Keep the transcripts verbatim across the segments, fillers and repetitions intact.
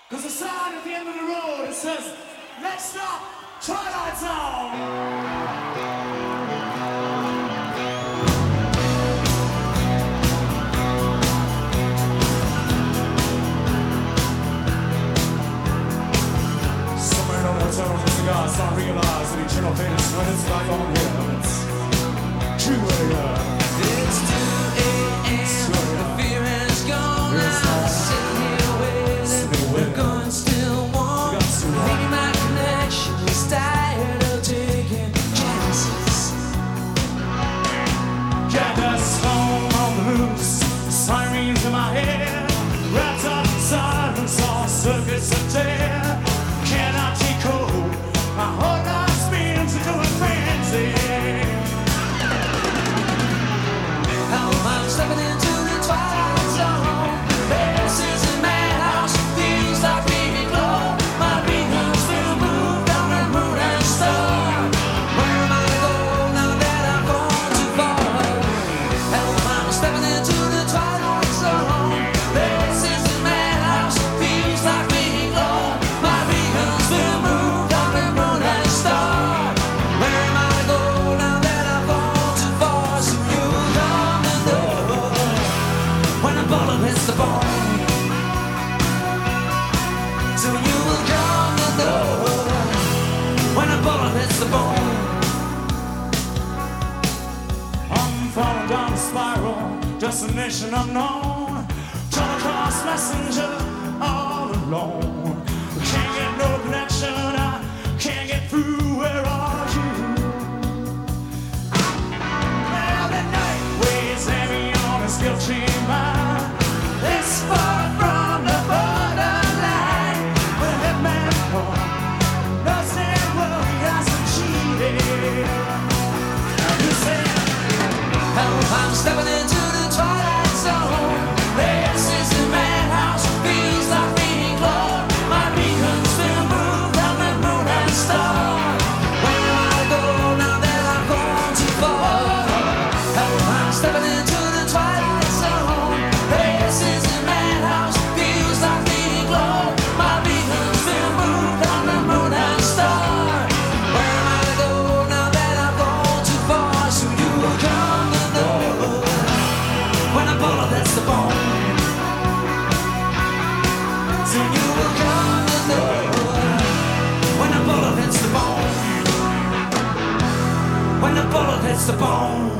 Cause the sign at the end of the road, it says, next stop, Twilight Zone. I start realizing eternal pain is when it's like on here. It's two a.m. It's two a.m. The fear has gone. I'm sitting here waiting. We're going still warm. Maybe my connection is tired of taking chances. Got that song on the loose, sirens in my head, wrapped up in silence, all circuits of death. Cannot take hold. My whole life spins into a frenzy. How I'm stepping into the twilight zone. This is a madhouse, feels like baby glow. My beacons will move down the moon and star. Where am I to go now that I've gone too far? How I'm stepping into the twilight zone. This is a madhouse, feels like baby glow. My beacons will move down the moon and star. Where am I to go now that I've gone too far? So you come to know when a bullet hits the bone. So you will come to know when a bullet hits the bone. I'm falling down the spiral, destination unknown. Double cross messenger, all alone. Can't get no connection, I can't get through. Where are you? Well, the night weighs heavy on this guilty mind. This far from the borderline. The hitman home, no saying what he has cheated. You say I'm stepping into the twilight zone. This is the madhouse, feels like being glowed. My beacons will move down the moon and star. Where am I to go now that I've gone too far? I'm stepping into the twilight zone. This is the madhouse, feels like being glowed. My beacons will move down the moon and star. Where am I to go now that I've gone too far? So you will come to know when a bullet hits the bone. So you will come to know when a bullet hits the bone. When a bullet hits the bone.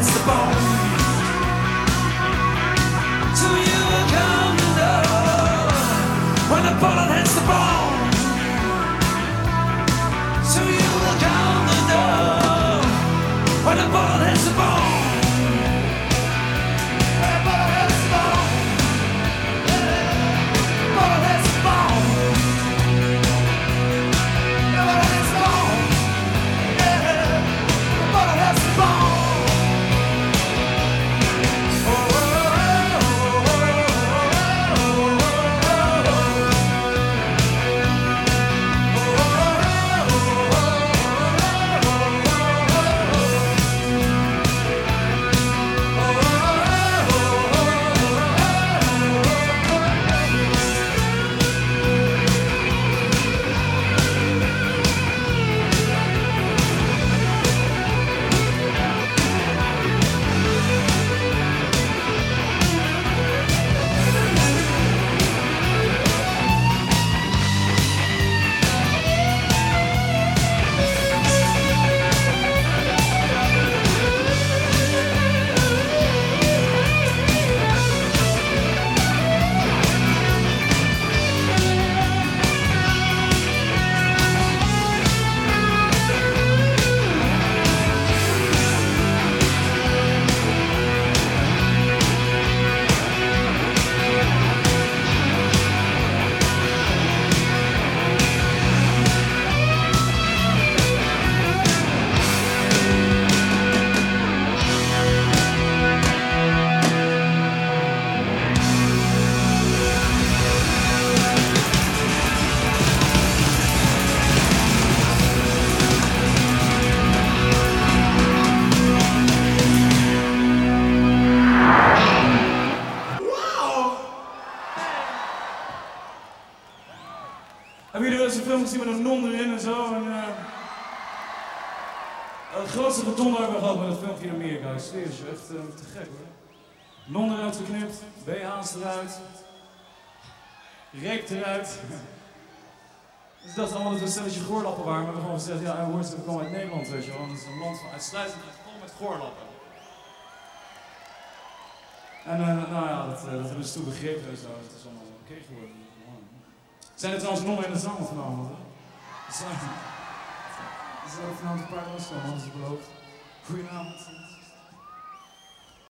hits the bone. So you will come to know when the bullet hits the bone. So you will come to know when the bullet hits the bone. Hebben jullie wel eens een film gezien met een non erin en zo? En, uh... Het grootste rotonde hebben we gehad met het filmpje in Amerika. Ik zweer het je, echt uh, te gek hoor. Non eruit geknipt, B H's eruit, reep eruit. Dus dat is allemaal dat we een stelletje goorlappen waren. Maar we hebben gewoon gezegd, ja, hoort ze, we komen uit Nederland, weet je wel. Het is een land van uitsluitend vol met goorlappen. En uh, nou ja, dat, uh, dat hebben ze toen begrepen en zo. Het is allemaal oké okay geworden. Zijn er trouwens nonnen in de zaal vanavond, hè? Er zijn er vanavond een paar loskomen, hadden ze beloofd. Goedenavond.